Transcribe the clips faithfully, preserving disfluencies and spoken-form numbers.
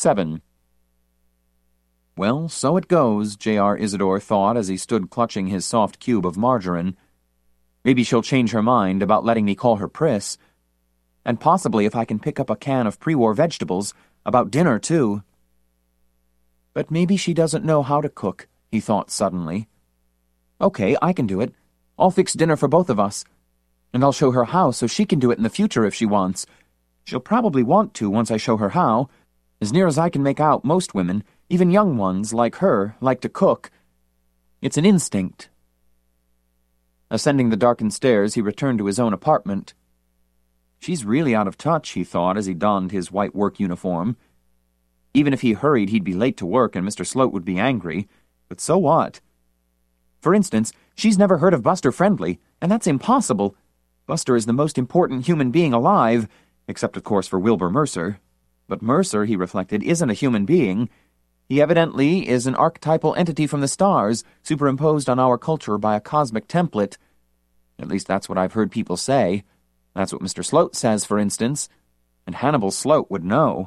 seven. Well, so it goes, J R Isidore thought as he stood clutching his soft cube of margarine. Maybe she'll change her mind about letting me call her Priss. And possibly if I can pick up a can of pre-war vegetables, about dinner, too. But maybe she doesn't know how to cook, he thought suddenly. Okay, I can do it. I'll fix dinner for both of us. And I'll show her how so she can do it in the future if she wants. She'll probably want to once I show her how. As near as I can make out, most women, even young ones like her, like to cook. It's an instinct. Ascending the darkened stairs, he returned to his own apartment. She's really out of touch, he thought as he donned his white work uniform. Even if he hurried, he'd be late to work and Mister Sloat would be angry. But so what? For instance, she's never heard of Buster Friendly, and that's impossible. Buster is the most important human being alive, except of course for Wilbur Mercer. But Mercer, he reflected, isn't a human being. He evidently is an archetypal entity from the stars, superimposed on our culture by a cosmic template. At least that's what I've heard people say. That's what Mister Sloat says, for instance. And Hannibal Sloat would know.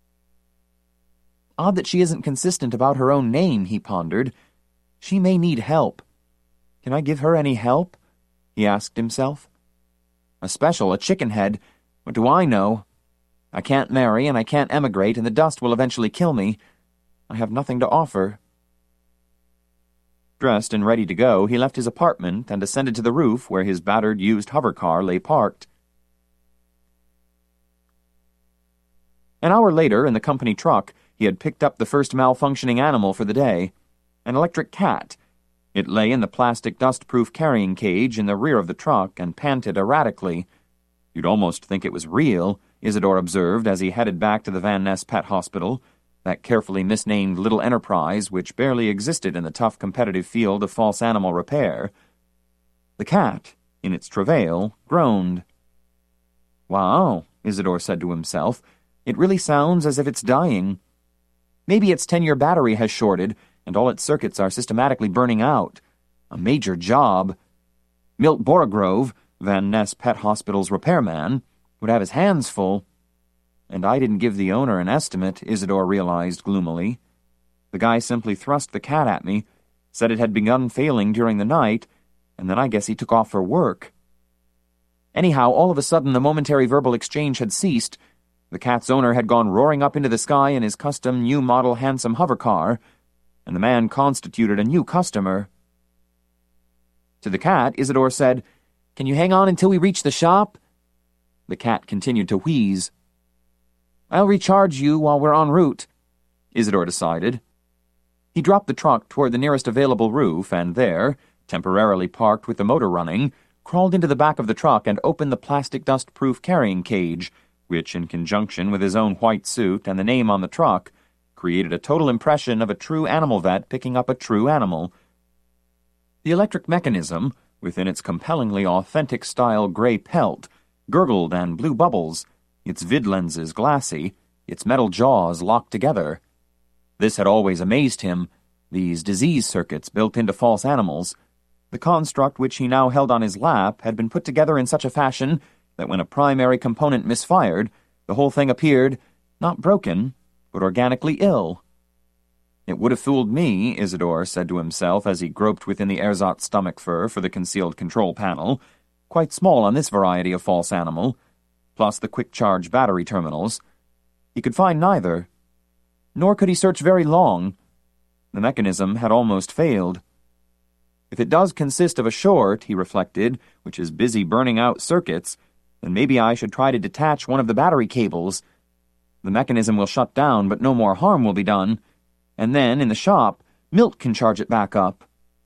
Odd that she isn't consistent about her own name, he pondered. She may need help. Can I give her any help? He asked himself. A special, a chicken head. What do I know? I can't marry and I can't emigrate, and the dust will eventually kill me. I have nothing to offer. Dressed and ready to go, he left his apartment and ascended to the roof where his battered, used hover car lay parked. An hour later, in the company truck, he had picked up the first malfunctioning animal for the day, an electric cat. It lay in the plastic dust-proof carrying cage in the rear of the truck and panted erratically. You'd almost think it was real, Isidore observed as he headed back to the Van Ness Pet Hospital, that carefully misnamed little enterprise which barely existed in the tough competitive field of false animal repair. The cat, in its travail, groaned. Wow, Isidore said to himself, it really sounds as if it's dying. Maybe its ten-year battery has shorted, and all its circuits are systematically burning out. A major job. Milt Borogrove, Van Ness Pet Hospital's repairman, would have his hands full. And I didn't give the owner an estimate, Isidore realized gloomily. The guy simply thrust the cat at me, said it had begun failing during the night, and then I guess he took off for work. Anyhow, all of a sudden the momentary verbal exchange had ceased. The cat's owner had gone roaring up into the sky in his custom new-model handsome hover car, and the man constituted a new customer. To the cat, Isidore said, Can you hang on until we reach the shop? The cat continued to wheeze. I'll recharge you while we're en route, Isidore decided. He dropped the truck toward the nearest available roof and there, temporarily parked with the motor running, crawled into the back of the truck and opened the plastic dust-proof carrying cage, which, in conjunction with his own white suit and the name on the truck, created a total impression of a true animal vet picking up a true animal. The electric mechanism, within its compellingly authentic-style gray pelt, gurgled and blew bubbles, its vid lenses glassy, its metal jaws locked together. This had always amazed him, these disease circuits built into false animals. The construct which he now held on his lap had been put together in such a fashion that when a primary component misfired, the whole thing appeared, not broken, but organically ill. It would have fooled me, Isidore said to himself as he groped within the ersatz stomach fur for the concealed control panel, quite small on this variety of false animal, plus the quick-charge battery terminals. He could find neither. Nor could he search very long. The mechanism had almost failed. If it does consist of a short, he reflected, which is busy burning out circuits, then maybe I should try to detach one of the battery cables. The mechanism will shut down, but no more harm will be done. And then, in the shop, Milt can charge it back up.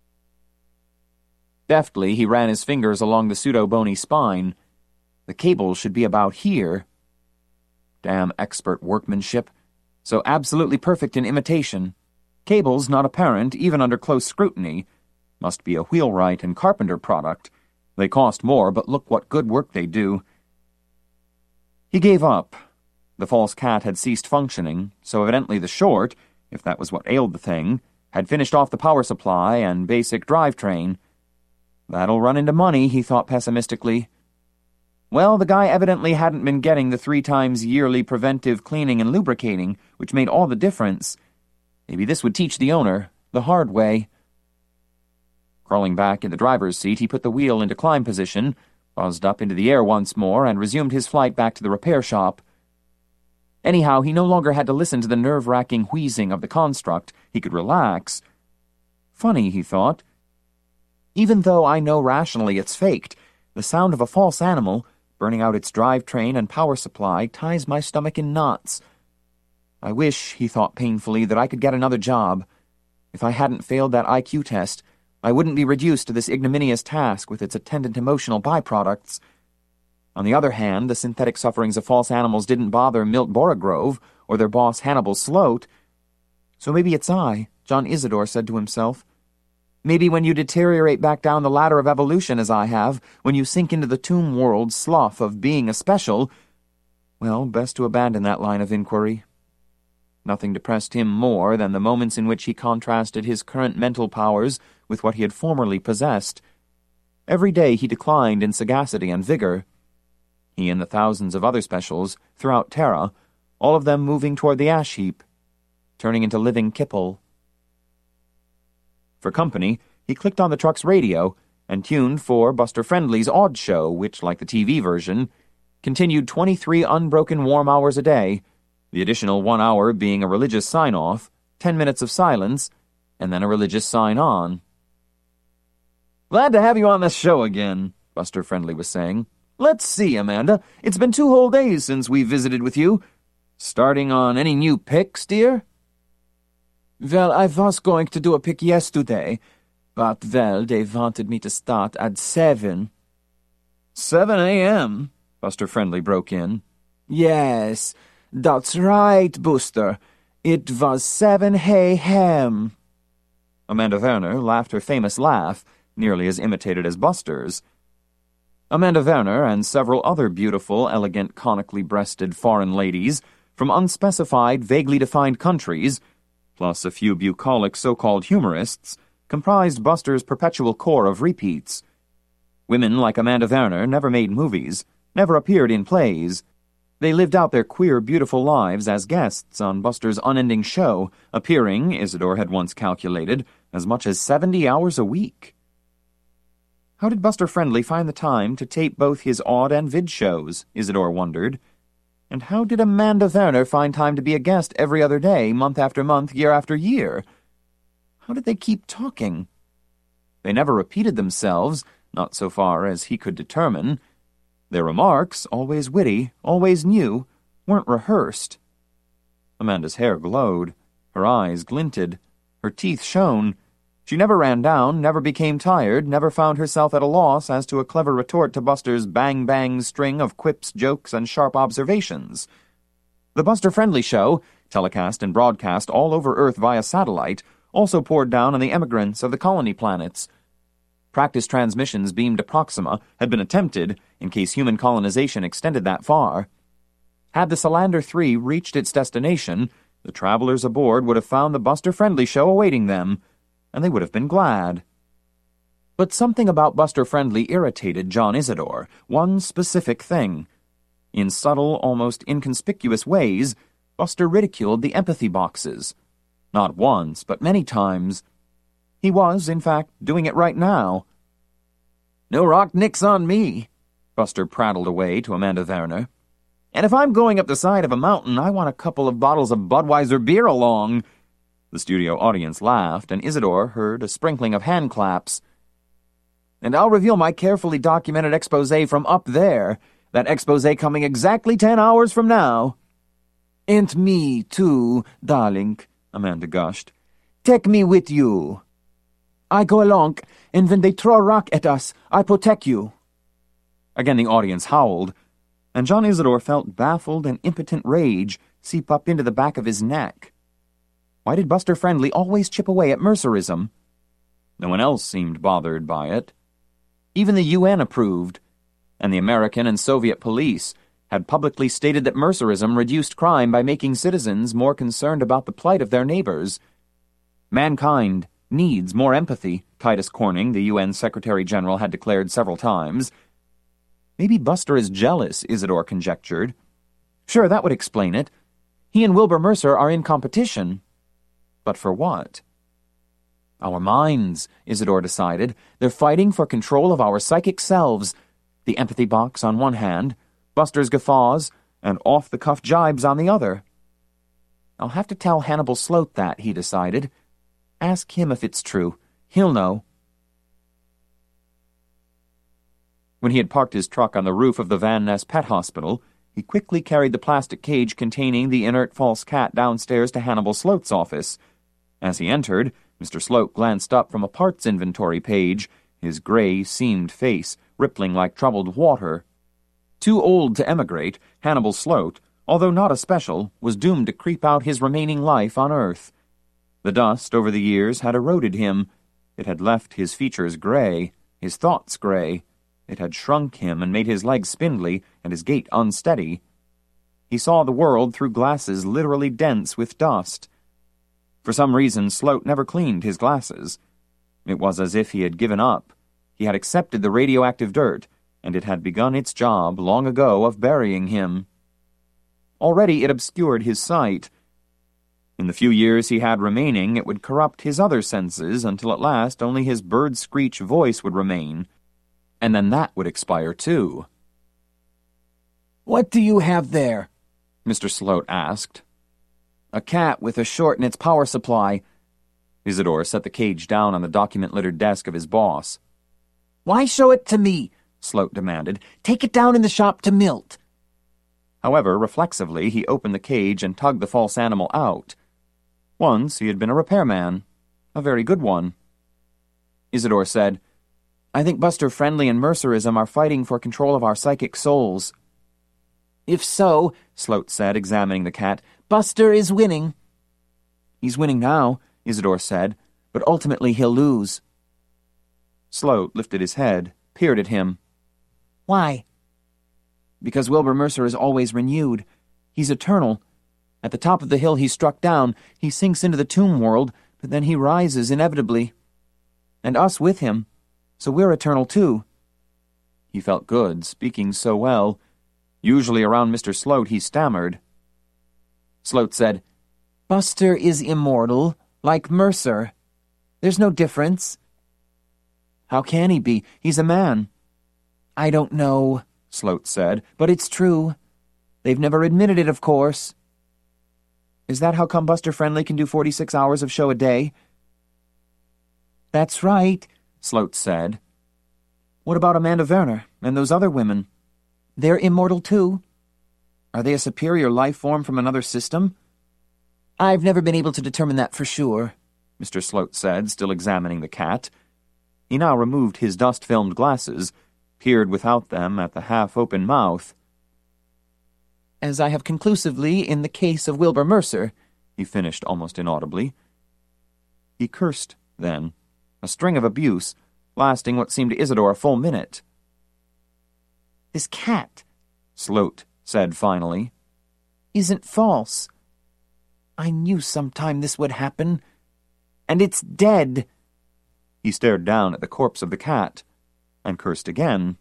Deftly, he ran his fingers along the pseudo-bony spine. The cable should be about here. Damn expert workmanship. So absolutely perfect in imitation. Cables not apparent, even under close scrutiny. Must be a wheelwright and carpenter product. They cost more, but look what good work they do. He gave up. The false cat had ceased functioning, so evidently the short, if that was what ailed the thing, had finished off the power supply and basic drivetrain. That'll run into money, he thought pessimistically. Well, the guy evidently hadn't been getting the three times yearly preventive cleaning and lubricating, which made all the difference. Maybe this would teach the owner the hard way. Crawling back in the driver's seat, he put the wheel into climb position, buzzed up into the air once more, and resumed his flight back to the repair shop. Anyhow, he no longer had to listen to the nerve-wracking wheezing of the construct. He could relax. Funny, he thought. Even though I know rationally it's faked, the sound of a false animal, burning out its drivetrain and power supply, ties my stomach in knots. I wish, he thought painfully, that I could get another job. If I hadn't failed that I Q test, I wouldn't be reduced to this ignominious task with its attendant emotional byproducts. On the other hand, the synthetic sufferings of false animals didn't bother Milt Borogrove or their boss Hannibal Sloat. So maybe it's I, John Isidore said to himself. Maybe when you deteriorate back down the ladder of evolution as I have, when you sink into the tomb world slough of being a special, well, best to abandon that line of inquiry. Nothing depressed him more than the moments in which he contrasted his current mental powers with what he had formerly possessed. Every day he declined in sagacity and vigor. He and the thousands of other specials throughout Terra, all of them moving toward the ash heap, turning into living kipple. For company, he clicked on the truck's radio and tuned for Buster Friendly's Odd Show, which, like the T V version, continued twenty-three unbroken warm hours a day, the additional one hour being a religious sign-off, ten minutes of silence, and then a religious sign-on. "Glad to have you on the show again," Buster Friendly was saying. "Let's see, Amanda. It's been two whole days since we visited with you. Starting on any new picks, dear?" "Well, I was going to do a pick yesterday, but, well, they wanted me to start at seven. Seven a.m.? Buster Friendly broke in. "Yes, that's right, Buster. It was seven a.m. Amanda Werner laughed her famous laugh, nearly as imitated as Buster's. Amanda Werner and several other beautiful, elegant, conically breasted foreign ladies from unspecified, vaguely defined countries, plus a few bucolic so-called humorists, comprised Buster's perpetual core of repeats. Women like Amanda Werner never made movies, never appeared in plays. They lived out their queer, beautiful lives as guests on Buster's unending show, appearing, Isidore had once calculated, as much as seventy hours a week. How did Buster Friendly find the time to tape both his odd and vid shows, Isidore wondered? And how did Amanda Werner find time to be a guest every other day, month after month, year after year? How did they keep talking? They never repeated themselves, not so far as he could determine. Their remarks, always witty, always new, weren't rehearsed. Amanda's hair glowed, her eyes glinted, her teeth shone. She never ran down, never became tired, never found herself at a loss as to a clever retort to Buster's bang-bang string of quips, jokes, and sharp observations. The Buster Friendly Show, telecast and broadcast all over Earth via satellite, also poured down on the emigrants of the colony planets. Practice transmissions beamed to Proxima had been attempted in case human colonization extended that far. Had the Salander three reached its destination, the travelers aboard would have found the Buster Friendly Show awaiting them, and they would have been glad. But something about Buster Friendly irritated John Isidore, one specific thing. In subtle, almost inconspicuous ways, Buster ridiculed the empathy boxes. Not once, but many times. He was, in fact, doing it right now. "No rock nicks on me," Buster prattled away to Amanda Werner. "And if I'm going up the side of a mountain, I want a couple of bottles of Budweiser beer along." The studio audience laughed, and Isidore heard a sprinkling of hand claps. "And I'll reveal my carefully documented exposé from up there, that exposé coming exactly ten hours from now." "And me, too, darling," Amanda gushed. "Take me with you. I go along, and when they throw a rock at us, I protect you." Again the audience howled, and John Isidore felt baffled and impotent rage seep up into the back of his neck. Why did Buster Friendly always chip away at mercerism? No one else seemed bothered by it. Even the U N approved, and the American and Soviet police had publicly stated that mercerism reduced crime by making citizens more concerned about the plight of their neighbors. Mankind needs more empathy, Titus Corning, the U N Secretary-General, had declared several times. Maybe Buster is jealous, Isidore conjectured. Sure, that would explain it. He and Wilbur Mercer are in competition. But for what? Our minds, Isidore decided. They're fighting for control of our psychic selves. The empathy box on one hand, Buster's guffaws, and off-the-cuff jibes on the other. I'll have to tell Hannibal Sloat that, he decided. Ask him if it's true. He'll know. When he had parked his truck on the roof of the Van Ness Pet Hospital, he quickly carried the plastic cage containing the inert false cat downstairs to Hannibal Sloat's office. As he entered, Mister Sloat glanced up from a parts inventory page, his gray, seamed face rippling like troubled water. Too old to emigrate, Hannibal Sloat, although not a special, was doomed to creep out his remaining life on Earth. The dust over the years had eroded him. It had left his features gray, his thoughts gray. It had shrunk him and made his legs spindly and his gait unsteady. He saw the world through glasses literally dense with dust. For some reason, Sloat never cleaned his glasses. It was as if he had given up. He had accepted the radioactive dirt, and it had begun its job long ago of burying him. Already it obscured his sight. In the few years he had remaining, it would corrupt his other senses until at last only his bird-screech voice would remain, and then that would expire too. "What do you have there?" Mister Sloat asked. "A cat with a short in its power supply." Isidore set the cage down on the document-littered desk of his boss. "Why show it to me?" Sloat demanded. "Take it down in the shop to Milt." However, reflexively, he opened the cage and tugged the false animal out. Once he had been a repairman, a very good one. Isidore said, "I think Buster Friendly and Mercerism are fighting for control of our psychic souls." "If so," Sloat said, examining the cat, "Buster is winning." "He's winning now," Isidore said, "but ultimately he'll lose." Sloat lifted his head, peered at him. "Why?" "Because Wilbur Mercer is always renewed. He's eternal. At the top of the hill he's struck down, he sinks into the tomb world, but then he rises inevitably. And us with him, so we're eternal too." He felt good, speaking so well. Usually around Mister Sloat he stammered. Sloat said, "Buster is immortal, like Mercer. There's no difference." "How can he be? He's a man." "I don't know," Sloat said, "but it's true. They've never admitted it, of course." "Is that how come Buster Friendly can do forty-six hours of show a day?" "That's right," Sloat said. "What about Amanda Werner and those other women?" "They're immortal too." "Are they a superior life form from another system?" "I've never been able to determine that for sure," Mister Sloat said, still examining the cat. He now removed his dust-filmed glasses, peered without them at the half-open mouth. "As I have conclusively in the case of Wilbur Mercer," he finished almost inaudibly. He cursed, then, a string of abuse, lasting what seemed to Isidore a full minute. "This cat," Sloat said finally, "isn't false. I knew sometime this would happen. And it's dead." He stared down at the corpse of the cat, and cursed again.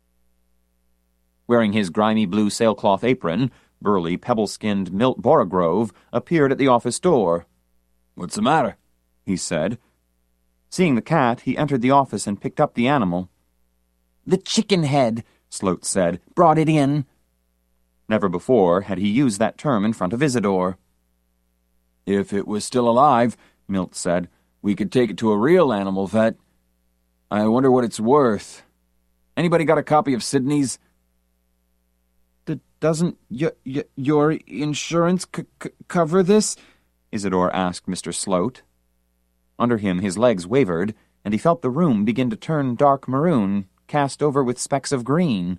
Wearing his grimy blue sailcloth apron, burly, pebble-skinned Milt Borogrove appeared at the office door. "What's the matter?" he said. Seeing the cat, he entered the office and picked up the animal. "The chicken head," Sloat said, "brought it in." Never before had he used that term in front of Isidore. "If it was still alive," Milt said, "we could take it to a real animal vet. I wonder what it's worth. Anybody got a copy of Sidney's?" D- doesn't y y your insurance c c cover this?" Isidore asked Mister Sloat. Under him his legs wavered, and he felt the room begin to turn dark maroon, cast over with specks of green.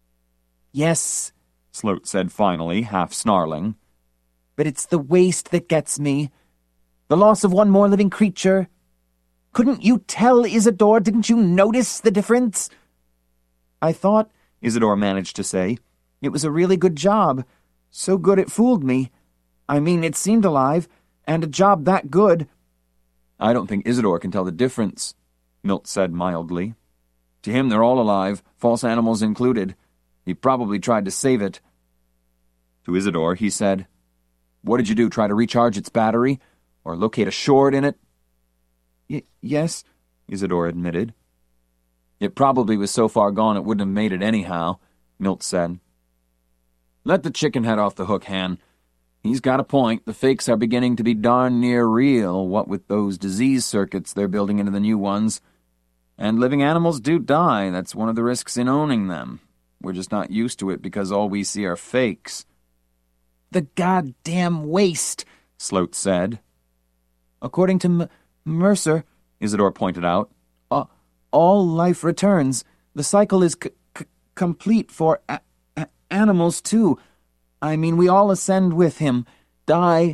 "Yes," Sloat said finally, half snarling. "But it's the waste that gets me. The loss of one more living creature. Couldn't you tell, Isidore? Didn't you notice the difference?" "I thought," Isidore managed to say, "it was a really good job. So good it fooled me. I mean, it seemed alive, and a job that good." "I don't think Isidore can tell the difference," Milt said mildly. "To him they're all alive, false animals included. He probably tried to save it." To Isidore he said, What did you do, try to recharge its battery? Or locate a short in it? Y- yes, Isidore admitted. It probably was so far gone it wouldn't have made it anyhow, Milt said. Let the chicken head off the hook, Han. He's got a point. The fakes are beginning to be darn near real, what with those disease circuits they're building into the new ones. And living animals do die. That's one of the risks in owning them. We're just not used to it because all we see are fakes. The goddamn waste, Sloat said. According to M- Mercer, Isidore pointed out, uh, all life returns. The cycle is c- c- complete for a- a- animals, too. I mean, we all ascend with him, die.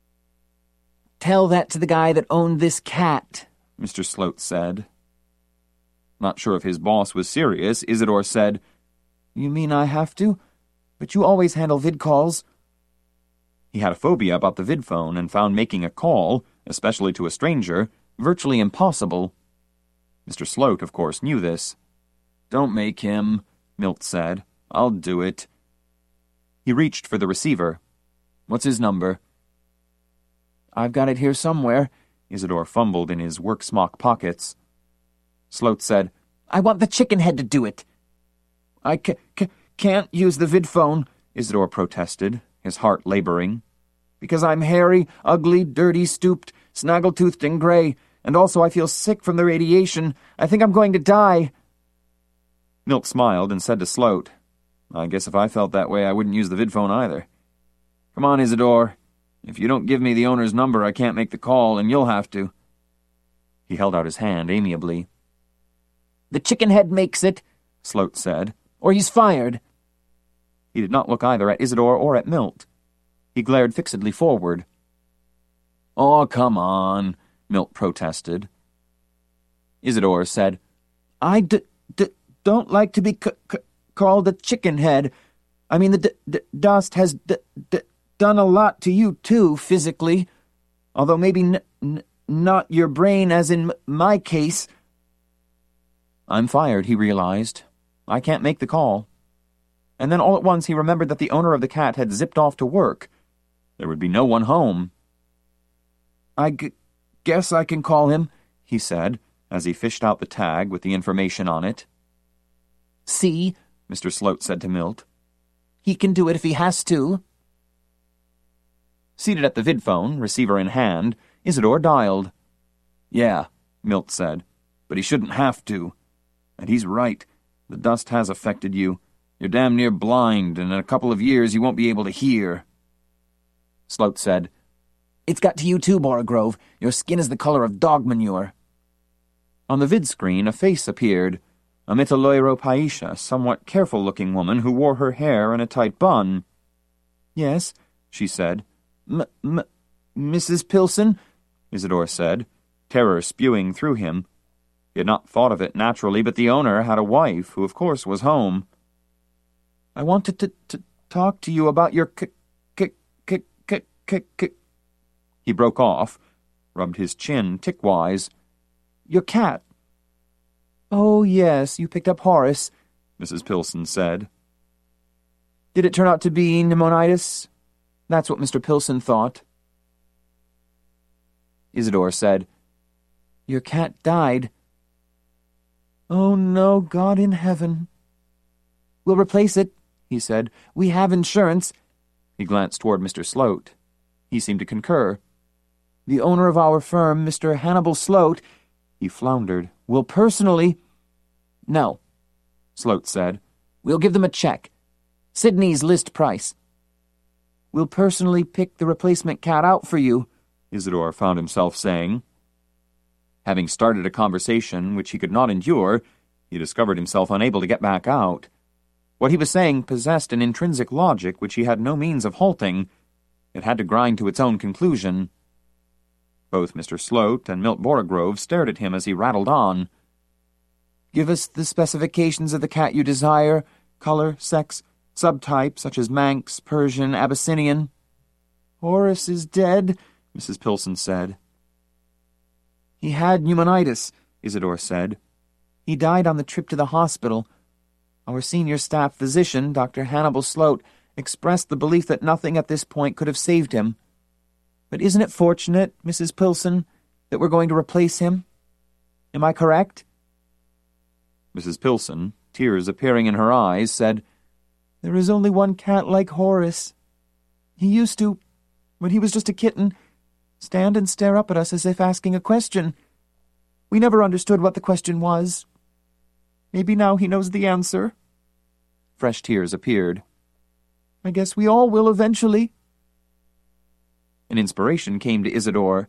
Tell that to the guy that owned this cat, Mister Sloat said. Not sure if his boss was serious, Isidore said, You mean I have to? But you always handle vid calls. He had a phobia about the vid phone and found making a call, especially to a stranger, virtually impossible. Mister Sloat, of course, knew this. Don't make him, Milt said. I'll do it. He reached for the receiver. What's his number? I've got it here somewhere. Isidore fumbled in his work smock pockets. Sloat said, I want the chicken head to do it. I ca- ca- can't use the vid phone, Isidore protested, his heart laboring. Because I'm hairy, ugly, dirty, stooped, snaggle-toothed, and gray, and also I feel sick from the radiation. I think I'm going to die. Milt smiled and said to Sloat, I guess if I felt that way, I wouldn't use the vid phone either. Come on, Isidore. If you don't give me the owner's number, I can't make the call, and you'll have to. He held out his hand amiably. The chicken head makes it, Sloat said, or he's fired. He did not look either at Isidore or at Milt. He glared fixedly forward. Oh, come on, Milt protested. Isidore said, I d- d- don't like to be c- c- called a chicken head. I mean, the d- d- dust has d- d- done a lot to you, too, physically. Although maybe n- n- not your brain, as in m- my case. I'm fired, he realized. I can't make the call. And then all at once he remembered that the owner of the cat had zipped off to work. There would be no one home. I g- guess I can call him, he said, as he fished out the tag with the information on it. See, Mister Sloat said to Milt. He can do it if he has to. Seated at the vidphone, receiver in hand, Isidore dialed. Yeah, Milt said, but he shouldn't have to. And he's right. The dust has affected you. You're damn near blind, and in a couple of years you won't be able to hear. Sloat said, It's got to you too, Borogrove. Your skin is the color of dog manure. On the vid screen, a face appeared. A Mitaloiropaisha, somewhat careful-looking woman who wore her hair in a tight bun. Yes, she said. M- m- Missus Pilson? Isidore said, terror spewing through him. He had not thought of it naturally, but the owner had a wife, who of course was home. I wanted to, to talk to you about your k k k k k k. He broke off, rubbed his chin tickwise. Your cat. Oh, yes, you picked up Horace, Missus Pilson said. Did it turn out to be pneumonitis? That's what Mister Pilson thought. Isidore said, Your cat died. Oh, no, God in heaven. We'll replace it, he said. We have insurance. He glanced toward Mister Sloat. He seemed to concur. The owner of our firm, Mister Hannibal Sloat, he floundered, will personally... No, Sloat said. We'll give them a check. Sydney's list price. We'll personally pick the replacement cat out for you, Isidore found himself saying. Having started a conversation which he could not endure, he discovered himself unable to get back out. What he was saying possessed an intrinsic logic which he had no means of halting. It had to grind to its own conclusion. Both Mister Sloat and Milt Borogrove stared at him as he rattled on. Give us the specifications of the cat you desire, color, sex, subtype, such as Manx, Persian, Abyssinian. Horace is dead, Missus Pilson said. He had pneumonitis, Isidore said. He died on the trip to the hospital. Our senior staff physician, Doctor Hannibal Sloat, expressed the belief that nothing at this point could have saved him. But isn't it fortunate, Missus Pilson, that we're going to replace him? Am I correct? Missus Pilson, tears appearing in her eyes, said, There is only one cat like Horace. He used to, when he was just a kitten, stand and stare up at us as if asking a question. We never understood what the question was. Maybe now he knows the answer. Fresh tears appeared. I guess we all will eventually. An inspiration came to Isidore.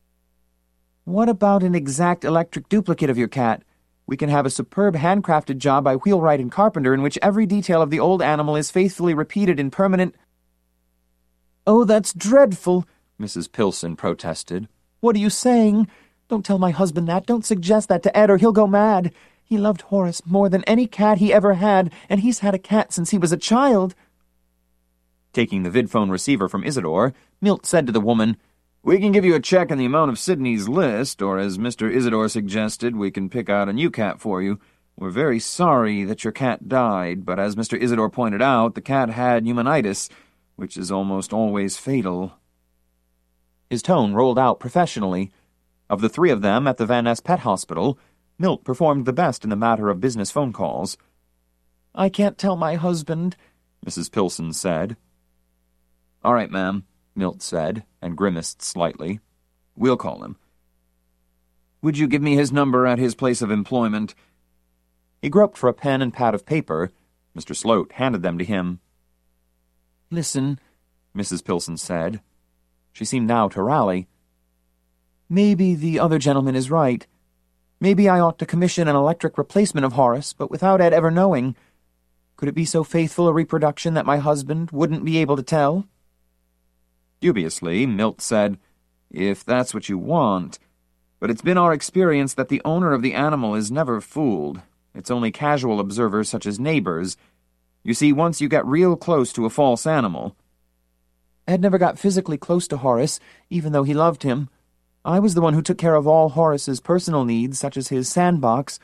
What about an exact electric duplicate of your cat? We can have a superb handcrafted job by Wheelwright and Carpenter in which every detail of the old animal is faithfully repeated in permanent... Oh, that's dreadful, Missus Pilson protested. What are you saying? Don't tell my husband that. Don't suggest that to Ed or he'll go mad. He loved Horace more than any cat he ever had, and he's had a cat since he was a child. Taking the vidphone receiver from Isidore, Milt said to the woman, We can give you a check in the amount of Sidney's list, or as Mister Isidore suggested, we can pick out a new cat for you. We're very sorry that your cat died, but as Mister Isidore pointed out, the cat had pneumonitis, which is almost always fatal. His tone rolled out professionally. Of the three of them at the Van Ness Pet Hospital, Milt performed the best in the matter of business phone calls. I can't tell my husband, Missus Pilson said. All right, ma'am, Milt said, and grimaced slightly. We'll call him. Would you give me his number at his place of employment? He groped for a pen and pad of paper. Mister Sloat handed them to him. Listen, Missus Pilson said. She seemed now to rally. Maybe the other gentleman is right. Maybe I ought to commission an electric replacement of Horace, but without Ed ever knowing. Could it be so faithful a reproduction that my husband wouldn't be able to tell? Dubiously, Milt said, If that's what you want. But it's been our experience that the owner of the animal is never fooled. It's only casual observers such as neighbors. You see, once you get real close to a false animal... Ed never got physically close to Horace, even though he loved him. I was the one who took care of all Horace's personal needs, such as his sandbox.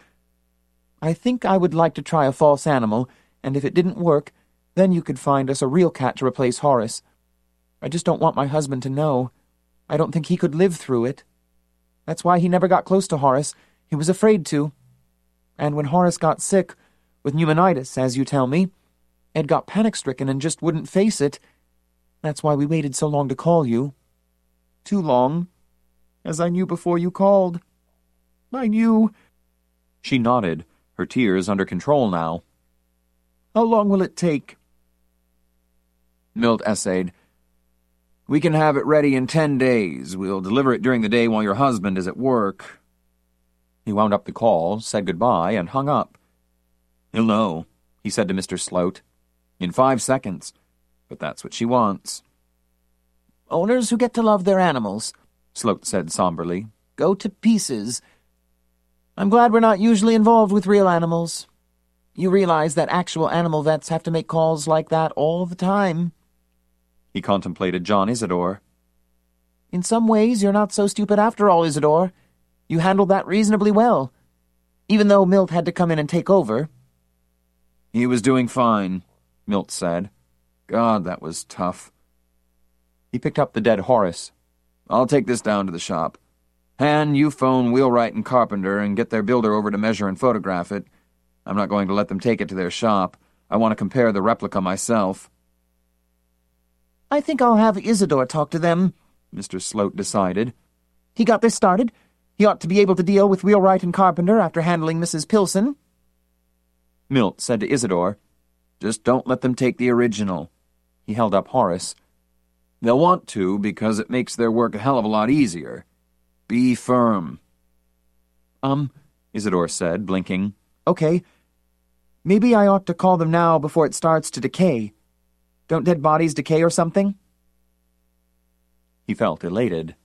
I think I would like to try a false animal, and if it didn't work, then you could find us a real cat to replace Horace. I just don't want my husband to know. I don't think he could live through it. That's why he never got close to Horace. He was afraid to. And when Horace got sick, with pneumonitis, as you tell me, Ed got panic-stricken and just wouldn't face it. That's why we waited so long to call you. Too long, as I knew before you called. I knew. She nodded, her tears under control now. How long will it take? Milt essayed. We can have it ready in ten days. We'll deliver it during the day while your husband is at work. He wound up the call, said goodbye, and hung up. He'll know, he said to Mister Sloat. In five seconds. But that's what she wants. Owners who get to love their animals, Sloat said somberly, go to pieces. I'm glad we're not usually involved with real animals. You realize that actual animal vets have to make calls like that all the time. He contemplated John Isidore. In some ways, you're not so stupid after all, Isidore. You handled that reasonably well, even though Milt had to come in and take over. He was doing fine, Milt said. God, that was tough. He picked up the dead Horace. I'll take this down to the shop. Han, you phone Wheelwright and Carpenter and get their builder over to measure and photograph it. I'm not going to let them take it to their shop. I want to compare the replica myself. I think I'll have Isidore talk to them, Mister Sloat decided. He got this started. He ought to be able to deal with Wheelwright and Carpenter after handling Missus Pilson. Milt said to Isidore, Just don't let them take the original. He held up Horace. They'll want to because it makes their work a hell of a lot easier. Be firm. Um, Isidore said, blinking. Okay. Maybe I ought to call them now before it starts to decay. Don't dead bodies decay or something? He felt elated.